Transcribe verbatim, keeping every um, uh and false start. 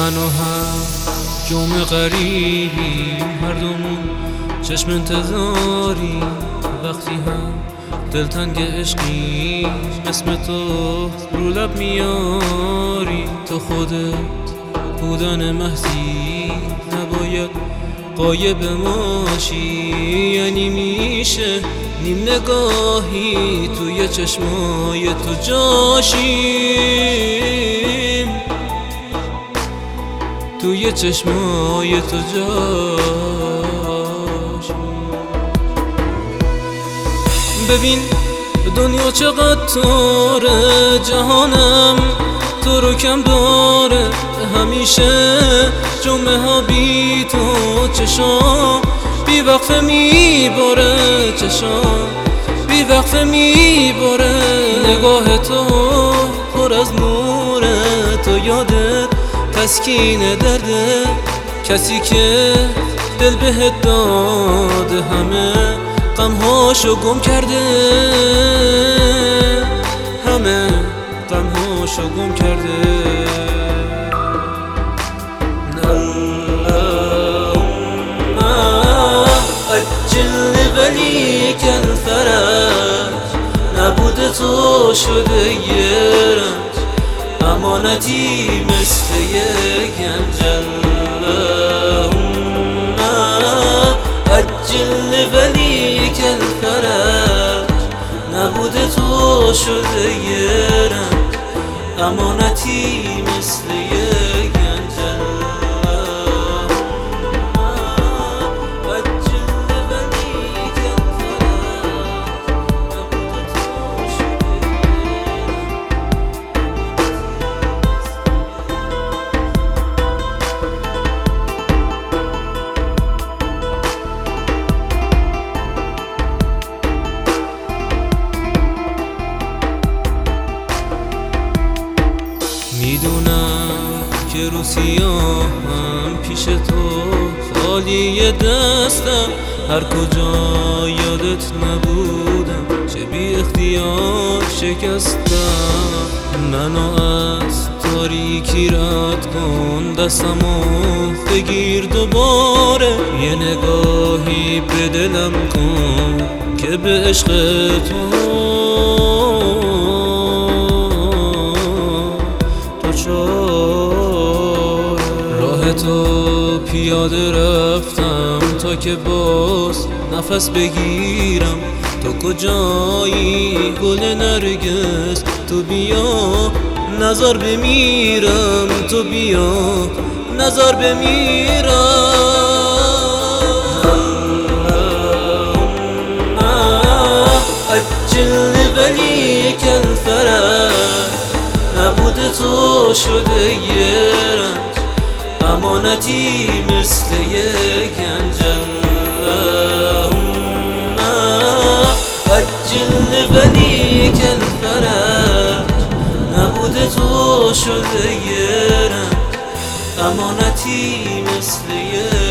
من و هم جمع غریبی، هر دومون چشم انتظاری. وقتی هم دلتنگ عشقی اسم تو رو لب میاری. تو خودت بودن محضی نباید غایب ماشی، یعنی میشه نیم نگاهی توی چشمای تو جاشیم، توی چشمای تو جاشیم. ببین دنیا چقدر تاره، جهانم تو رو کم داره. همیشه جمعه ها بی تو چشام بی وقفه میباره، چشام بی وقفه میباره. نگاه تو پر از نوره، تو یادت تسکین درده. کسی که دل بهت داده همه غمهاشو گم کرده، همه غمهاشو گم کرده. ولی کن فرج نبود تو شده یه رنج، امانتی مثل یه گنجل. عجل ولی کن فرج نبود تو شده یه رنج، امانتی مثل یه گنجل. میدونم که رو سیاهم پیش تو خالی دستم، هر کجا یادت نبودم چه بی اختیار شکستم. منو از تاریکی رد کن، دستمو بگیر دوباره. یه نگاهی به دلم کن که به عشق تو راه تو پیاده رفتم تا که باز نفس بگیرم. تو کجایی گل نرگس؟ تو بیا نظر بمیرم، تو بیا نظر بمیرم. عجل ولی کن فرج نبود تو شده یه رنج، امانتی مثل یه گنجل. عجل ولی کن فرج نبود تو شده یه رنج، امانتی مثل یه